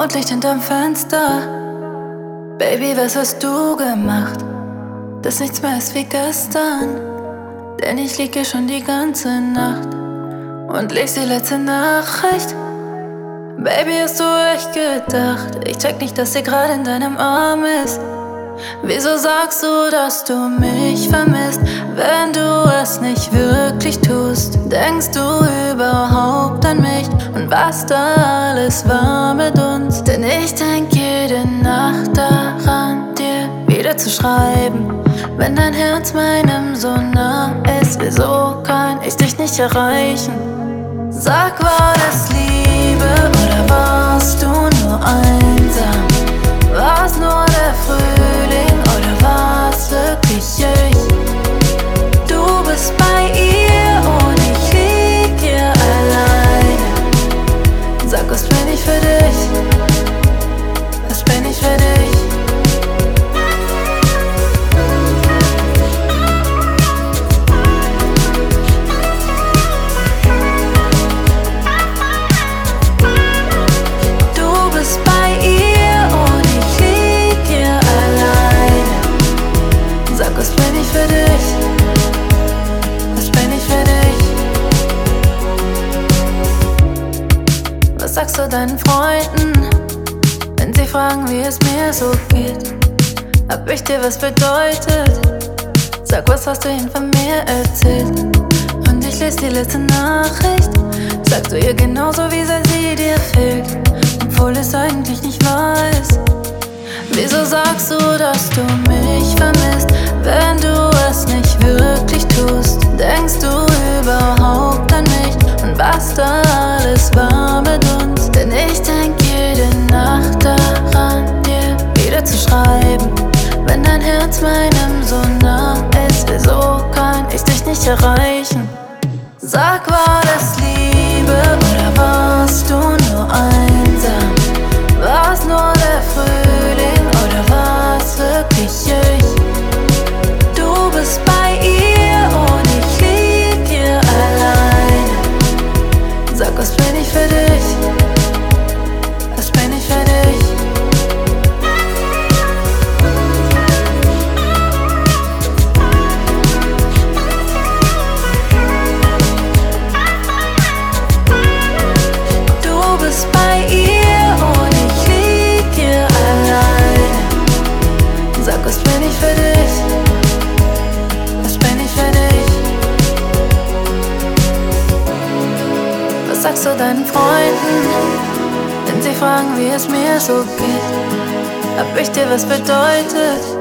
Mondlicht hinterm Fenster. Baby, was hast du gemacht? Dass nichts mehr ist wie gestern. Denn ich lieg hier schon die ganze Nacht und lese die letzte Nachricht. Baby, hast du echt gedacht? Ich check nicht, dass sie gerade in deinem Arm ist. Wieso sagst du, dass du mich vermisst, wenn du es nicht wirklich tust? Denkst du überhaupt an mich und was da alles war mit uns? Denn ich denk jede Nacht daran, dir wieder zu schreiben, wenn dein Herz meinem so nah ist. Wieso kann ich dich nicht erreichen? Sag, war das Liebe oder warst du nur einsam? War's nur der Frühling oder war's wirklich ich? Du bist bei ihr und ich lieg hier alleine. Sag, was bin ich für dich? Was bin ich für dich? Was bin ich für dich? Was bin ich für dich? Was sagst du deinen Freunden, wenn sie fragen, wie es mir so geht? Hab ich dir was bedeutet? Sag, was hast du ihnen von mir erzählt? Und ich lese die letzte Nachricht. Sagst du ihr genauso, wie sehr sie dir fehlt, obwohl es eigentlich nicht wahr ist? Wieso sagst du, dass du mich vermisst, wenn du es nicht wirklich tust? Denkst du überhaupt an mich und was da alles war mit uns? Denn ich denk jede Nacht daran, dir wieder zu schreiben, wenn dein Herz meinem so nah ist. Wieso kann ich dich nicht erreichen? Sag, war das Liebe oder warst du nur einsam? War's nur der Frühling oder war's wirklich ich? Du bist bei ihr und ich lieg hier alleine. Sag, was bin ich für dich? Was bin ich für dich? Du bist bei ihr und ich lieg hier alleine. Sag, was bin ich für dich? Was bin ich für dich? Was sagst du deinen Freunden, wenn sie fragen, wie es mir so geht? Hab ich dir was bedeutet?